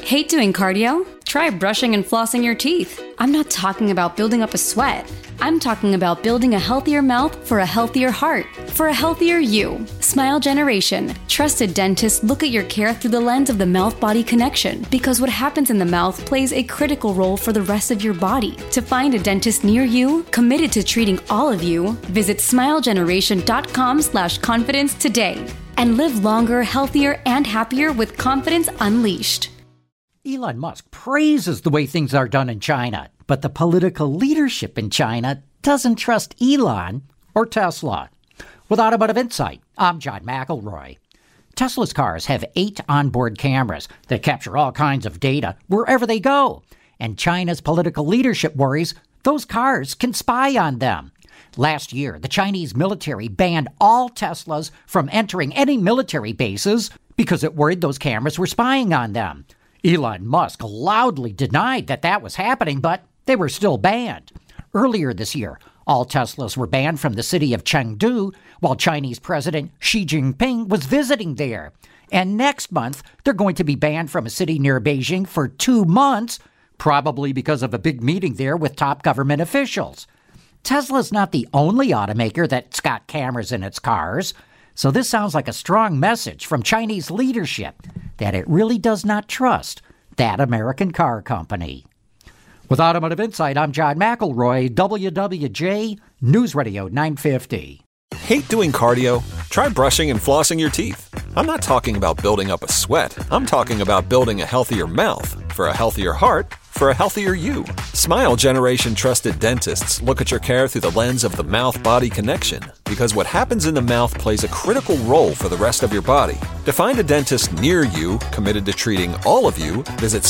Hate doing cardio? Try brushing and flossing your teeth. I'm not talking about building up a sweat. I'm talking about building a healthier mouth for a healthier heart, for a healthier you. Smile Generation. Trusted dentists look at your care through the lens of the mouth-body connection, because what happens in the mouth plays a critical role for the rest of your body. To find a dentist near you, committed to treating all of you, visit smilegeneration.com/confidence today and live longer, healthier, and happier with confidence unleashed. Elon Musk praises the way things are done in China, but the political leadership in China doesn't trust Elon or Tesla. With Automotive Insight, I'm John McElroy. Tesla's cars have 8 onboard cameras that capture all kinds of data wherever they go. And China's political leadership worries those cars can spy on them. Last year, the Chinese military banned all Teslas from entering any military bases because it worried those cameras were spying on them. Elon Musk loudly denied that was happening, but they were still banned. Earlier this year, all Teslas were banned from the city of Chengdu while Chinese President Xi Jinping was visiting there. And next month, they're going to be banned from a city near Beijing for 2 months, probably because of a big meeting there with top government officials. Tesla's not the only automaker that's got cameras in its cars. So this sounds like a strong message from Chinese leadership that it really does not trust that American car company. With Automotive Insight, I'm John McElroy, WWJ News Radio 950. Hate doing cardio? Try brushing and flossing your teeth. I'm not talking about building up a sweat. I'm talking about building a healthier mouth for a healthier heart for a healthier you. Smile Generation trusted dentists look at your care through the lens of the mouth-body connection, because what happens in the mouth plays a critical role for the rest of your body. To find a dentist near you committed to treating all of you, visit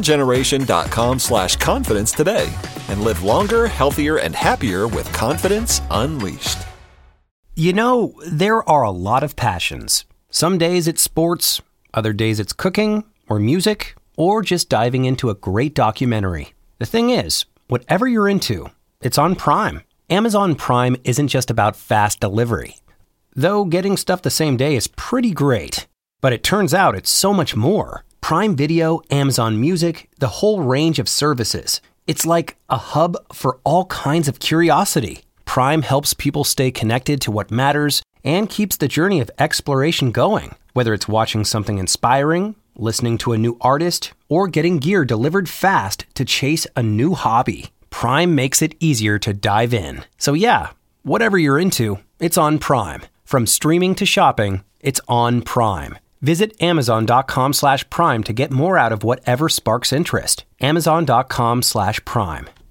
smilegeneration.com/confidence today and live longer, healthier, and happier with confidence unleashed. You know, there are a lot of passions. Some days it's sports, other days it's cooking or music, or just diving into a great documentary. The thing is, whatever you're into, it's on Prime. Amazon Prime isn't just about fast delivery. Though getting stuff the same day is pretty great. But it turns out it's so much more. Prime Video, Amazon Music, the whole range of services. It's like a hub for all kinds of curiosity. Prime helps people stay connected to what matters and keeps the journey of exploration going. Whether it's watching something inspiring, listening to a new artist, or getting gear delivered fast to chase a new hobby, Prime makes it easier to dive in. So yeah, whatever you're into, it's on Prime. From streaming to shopping, it's on Prime. Visit Amazon.com/Prime to get more out of whatever sparks interest. Amazon.com/Prime.